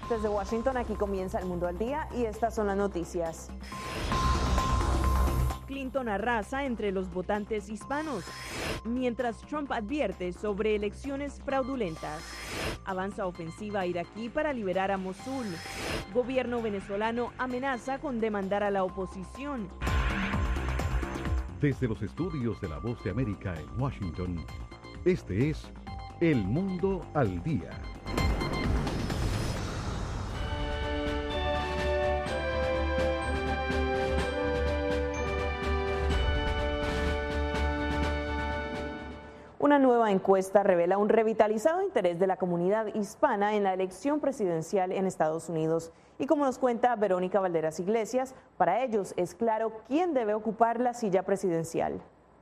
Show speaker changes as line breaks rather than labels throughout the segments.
Desde Washington, aquí comienza El Mundo al Día y estas son las noticias.
Clinton arrasa entre los votantes hispanos, mientras Trump advierte sobre elecciones fraudulentas. Avanza ofensiva iraquí para liberar a Mosul. Gobierno venezolano amenaza con demandar a la oposición.
Desde los estudios de La Voz de América en Washington, este es El Mundo al Día.
Una nueva encuesta revela un revitalizado interés de la comunidad hispana en la elección presidencial en Estados Unidos. Y como nos cuenta Verónica Valderas Iglesias, para ellos es claro quién debe ocupar la silla presidencial.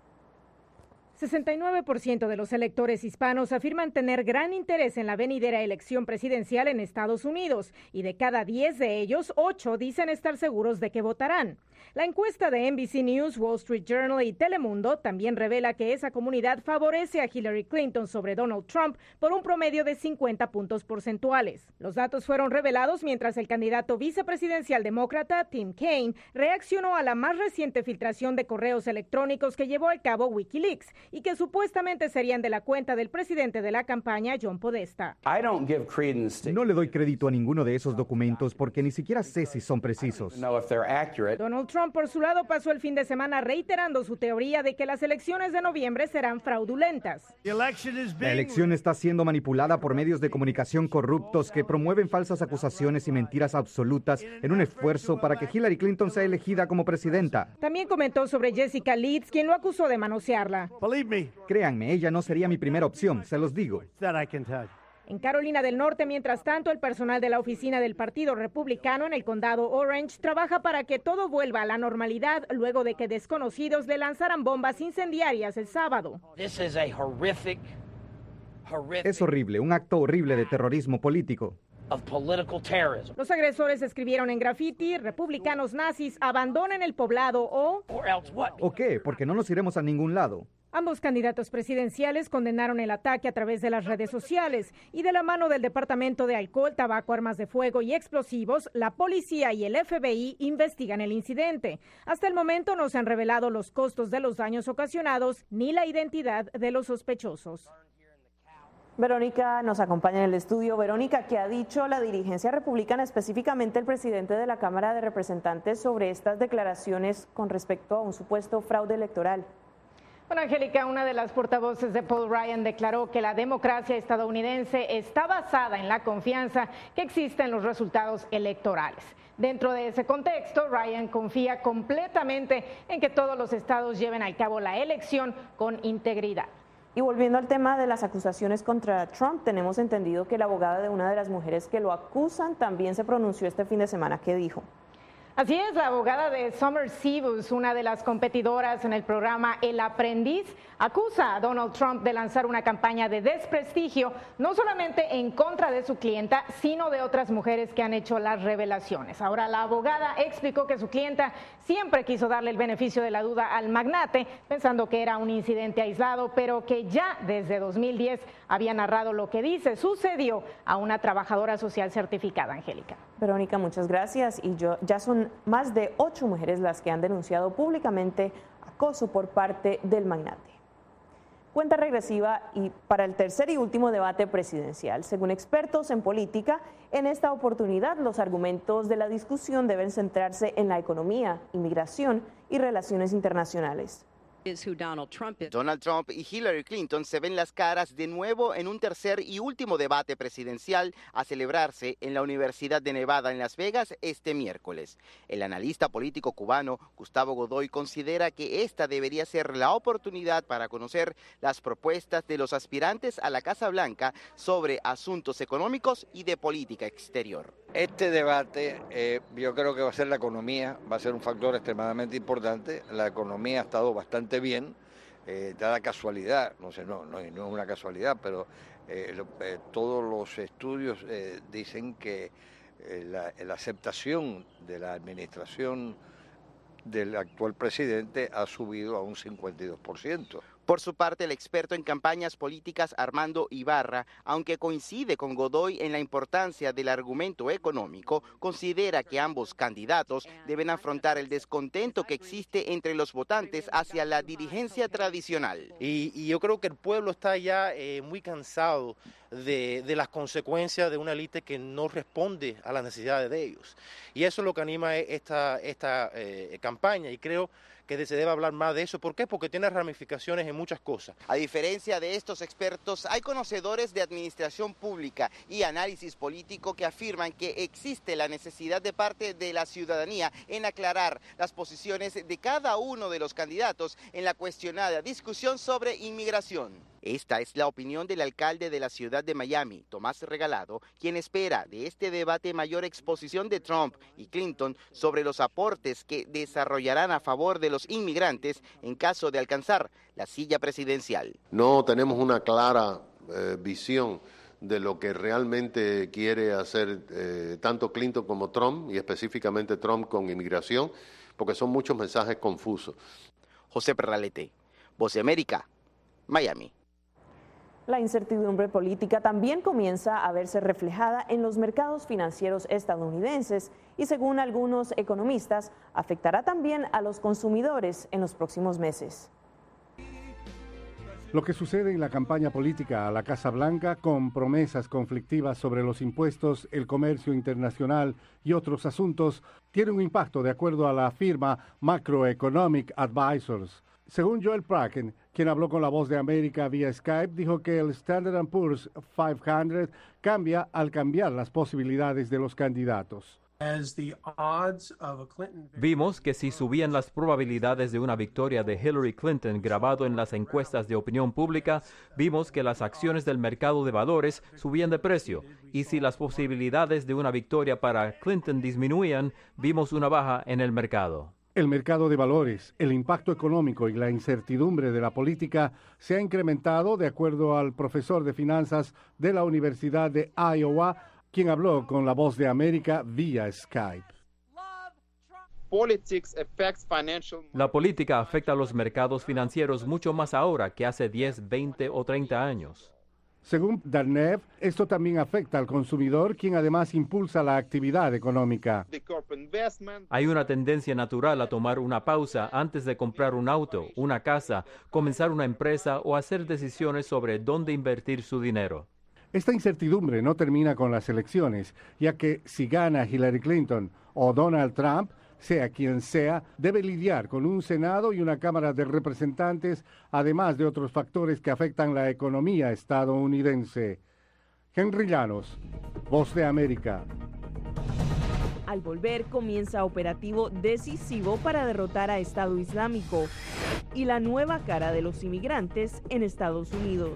69% de los electores hispanos afirman tener gran interés en la venidera elección presidencial en Estados Unidos y de cada 10 de ellos, 8 dicen estar seguros de que votarán. La encuesta de NBC News, Wall Street Journal y Telemundo también revela que esa comunidad favorece a Hillary Clinton sobre Donald Trump por un promedio de 50 puntos porcentuales. Los datos fueron revelados mientras el candidato vicepresidencial demócrata Tim Kaine reaccionó a la más reciente filtración de correos electrónicos que llevó a cabo WikiLeaks y que supuestamente serían de la cuenta del presidente de la campaña, John Podesta.
No le doy crédito a ninguno de esos documentos porque ni siquiera sé si son precisos.
Donald Trump, por su lado, pasó el fin de semana reiterando su teoría de que las elecciones de noviembre serán fraudulentas.
La elección está siendo manipulada por medios de comunicación corruptos que promueven falsas acusaciones y mentiras absolutas en un esfuerzo para que Hillary Clinton sea elegida como presidenta.
También comentó sobre Jessica Leeds, quien lo acusó de manosearla.
Créanme, ella no sería mi primera opción, se los digo.
En Carolina del Norte, mientras tanto, el personal de la oficina del Partido Republicano en el condado Orange trabaja para que todo vuelva a la normalidad luego de que desconocidos le lanzaran bombas incendiarias el sábado.
Es horrible, un acto horrible de terrorismo político.
Los agresores escribieron en graffiti: republicanos nazis abandonen el poblado
¿O qué? Porque no nos iremos a ningún lado.
Ambos candidatos presidenciales condenaron el ataque a través de las redes sociales y de la mano del Departamento de Alcohol, Tabaco, Armas de Fuego y Explosivos, la policía y el FBI investigan el incidente. Hasta el momento no se han revelado los costos de los daños ocasionados ni la identidad de los sospechosos.
Verónica nos acompaña en el estudio. Verónica, ¿qué ha dicho la dirigencia republicana, específicamente el presidente de la Cámara de Representantes, sobre estas declaraciones con respecto a un supuesto fraude electoral?
Bueno, Angélica, una de las portavoces de Paul Ryan declaró que la democracia estadounidense está basada en la confianza que existe en los resultados electorales. Dentro de ese contexto, Ryan confía completamente en que todos los estados lleven a cabo la elección con integridad.
Y volviendo al tema de las acusaciones contra Trump, tenemos entendido que la abogada de una de las mujeres que lo acusan también se pronunció este fin de semana. ¿Qué dijo?
Así es, la abogada de Summer Sibus, una de las competidoras en el programa El Aprendiz, acusa a Donald Trump de lanzar una campaña de desprestigio, no solamente en contra de su clienta, sino de otras mujeres que han hecho las revelaciones. Ahora, la abogada explicó que su clienta siempre quiso darle el beneficio de la duda al magnate, pensando que era un incidente aislado, pero que ya desde 2010 había narrado lo que dice sucedió a una trabajadora social certificada, Angélica.
Verónica, muchas gracias. Y ya son más de 8 mujeres las que han denunciado públicamente acoso por parte del magnate. Cuenta regresiva y para el tercer y último debate presidencial. Según expertos en política, en esta oportunidad los argumentos de la discusión deben centrarse en la economía, inmigración y relaciones internacionales.
Donald Trump y Hillary Clinton se ven las caras de nuevo en un tercer y último debate presidencial a celebrarse en la Universidad de Nevada en Las Vegas este miércoles. El analista político cubano Gustavo Godoy considera que esta debería ser la oportunidad para conocer las propuestas de los aspirantes a la Casa Blanca sobre asuntos económicos y de política exterior.
Este debate yo creo que va a ser la economía, va a ser un factor extremadamente importante. La economía ha estado bastante bien, dada casualidad, no es una casualidad, pero todos los estudios dicen que la aceptación de la administración del actual presidente ha subido a un 52%.
Por su parte, el experto en campañas políticas Armando Ibarra, aunque coincide con Godoy en la importancia del argumento económico, considera que ambos candidatos deben afrontar el descontento que existe entre los votantes hacia la dirigencia tradicional.
Y yo creo que el pueblo está ya muy cansado de las consecuencias de una élite que no responde a las necesidades de ellos. Y eso es lo que anima esta campaña, y creo que se debe hablar más de eso. ¿Por qué? Porque tiene ramificaciones en muchas cosas.
A diferencia de estos expertos, hay conocedores de administración pública y análisis político que afirman que existe la necesidad de parte de la ciudadanía en aclarar las posiciones de cada uno de los candidatos en la cuestionada discusión sobre inmigración. Esta es la opinión del alcalde de la ciudad de Miami, Tomás Regalado, quien espera de este debate mayor exposición de Trump y Clinton sobre los aportes que desarrollarán a favor de los inmigrantes en caso de alcanzar la silla presidencial.
No tenemos una clara visión de lo que realmente quiere hacer tanto Clinton como Trump, y específicamente Trump con inmigración, porque son muchos mensajes confusos.
José Perralete, Voz de América, Miami.
La incertidumbre política también comienza a verse reflejada en los mercados financieros estadounidenses y, según algunos economistas, afectará también a los consumidores en los próximos meses.
Lo que sucede en la campaña política a la Casa Blanca, con promesas conflictivas sobre los impuestos, el comercio internacional y otros asuntos, tiene un impacto, de acuerdo a la firma Macroeconomic Advisors. Según Joel Praken, quien habló con La Voz de América vía Skype, dijo que el Standard & Poor's 500 cambia al cambiar las posibilidades de los candidatos.
Vimos que si subían las probabilidades de una victoria de Hillary Clinton grabado en las encuestas de opinión pública, vimos que las acciones del mercado de valores subían de precio. Y si las posibilidades de una victoria para Clinton disminuían, vimos una baja en el mercado.
El mercado de valores, el impacto económico y la incertidumbre de la política se ha incrementado, de acuerdo al profesor de finanzas de la Universidad de Iowa, quien habló con La Voz de América vía Skype.
La política afecta a los mercados financieros mucho más ahora que hace 10, 20 o 30 años.
Según Darnev, esto también afecta al consumidor, quien además impulsa la actividad económica.
Hay una tendencia natural a tomar una pausa antes de comprar un auto, una casa, comenzar una empresa o hacer decisiones sobre dónde invertir su dinero.
Esta incertidumbre no termina con las elecciones, ya que si gana Hillary Clinton o Donald Trump, sea quien sea, debe lidiar con un Senado y una Cámara de Representantes, además de otros factores que afectan la economía estadounidense. Henry Llanos, Voz de América.
Al volver, comienza operativo decisivo para derrotar a Estado Islámico y la nueva cara de los inmigrantes en Estados Unidos.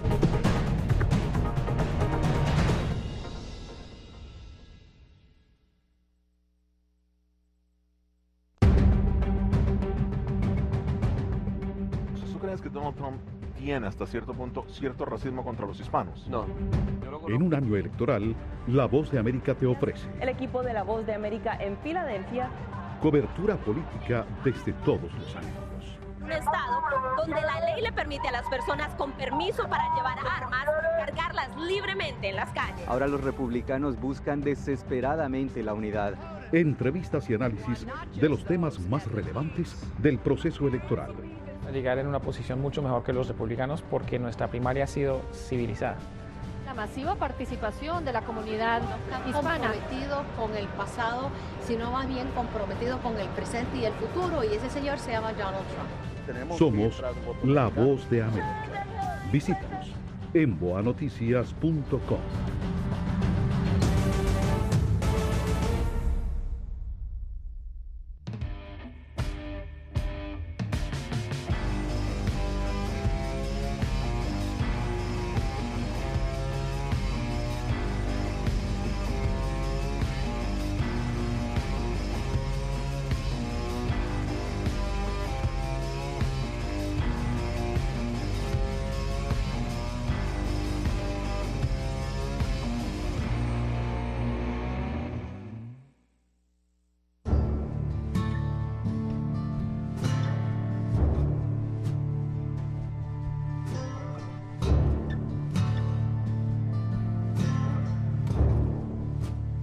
¿Crees que Donald Trump tiene hasta cierto punto cierto racismo contra los hispanos?
No.
En un año electoral, La Voz de América te ofrece
el equipo de La Voz de América en Filadelfia.
Cobertura política desde todos los ángulos.
Un estado donde la ley le permite a las personas con permiso para llevar armas cargarlas libremente en las calles.
Ahora los republicanos buscan desesperadamente la unidad.
Entrevistas y análisis de los temas más relevantes del proceso electoral.
Llegar en una posición mucho mejor que los republicanos porque nuestra primaria ha sido civilizada.
La masiva participación de la comunidad hispana.
No comprometido con el pasado, sino más bien comprometido con el presente y el futuro, y ese señor se llama Donald Trump.
Somos La Voz de América. Visítanos en boanoticias.com.